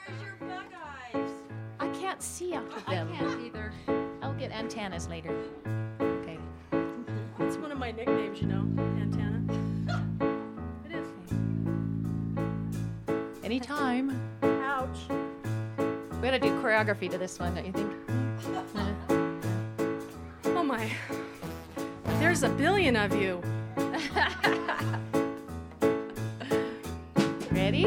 I can't see out of them. I can't either. I'll get antennas later. Okay. That's one of my nicknames, you know, Antenna. It is. Anytime. Ouch. We gotta do choreography to this one, don't you think? Oh my. There's a billion of you. Ready?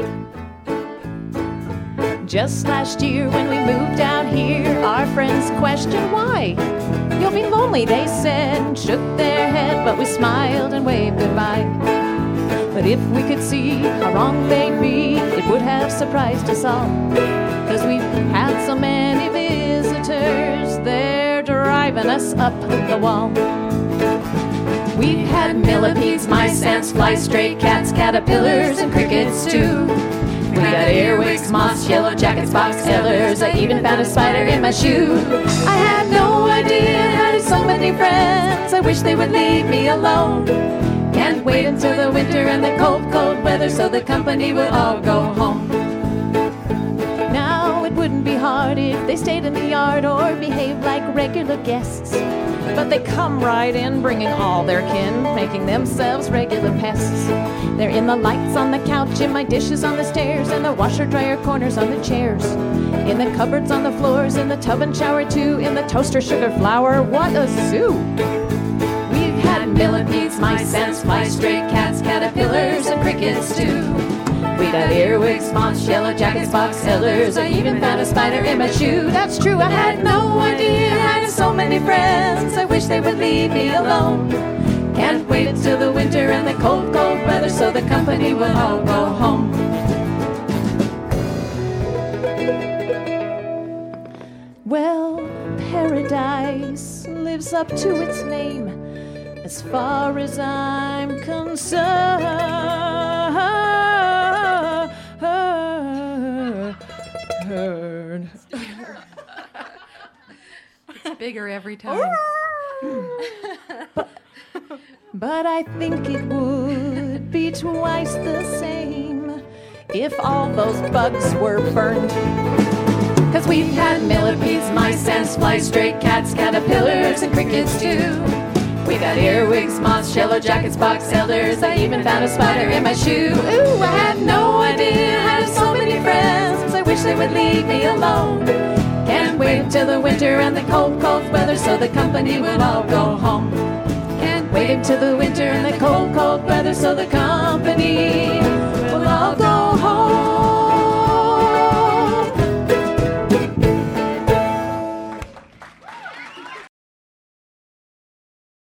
Just last year when we moved out here, our friends questioned why. You'll be lonely, they said, shook their head, but we smiled and waved goodbye. But if we could see how wrong they'd be, it would have surprised us all. 'Cause we've had so many visitors, they're driving us up the wall. We've had millipedes, mice, ants, flies, stray cats, caterpillars, and crickets too. We got earwigs, moths, yellow jackets, fox elders. I even found a spider in my shoe. I had no idea I had so many friends. I wish they would leave me alone. Can't wait until the winter and the cold, cold weather so the company will all go home. Now it wouldn't be hard if they stayed in the yard or behaved like regular guests. But they come right in, bringing all their kin, making themselves regular pests. They're in the lights on the couch, in my dishes on the stairs, in the washer-dryer corners on the chairs, in the cupboards on the floors, in the tub and shower too, in the toaster, sugar, flour. What a zoo! We've had millipedes, mice, ants, flies, stray cats, caterpillars, and crickets too. We got earwigs, moths, yellow jackets, fox elders. I even found a spider in my shoe. That's true, I had no idea I had so many friends. I wish they would leave me alone. Can't wait until the winter and the cold, cold weather so the company will all go home. Well, paradise lives up to its name as far as I'm concerned. It's bigger every time. But I think it would be twice the same if all those bugs were burned. 'Cause we've had millipedes, mice, ants, flies, stray cats, caterpillars, and crickets too. We got earwigs, moths, yellow jackets, fox elders. I even found a spider in my shoe. Ooh, I had no idea I had so many friends. I wish they would leave me alone. Can't wait till the winter and the cold, cold weather so the company will all go home. Can't wait until the winter and the cold, cold weather so the company will all go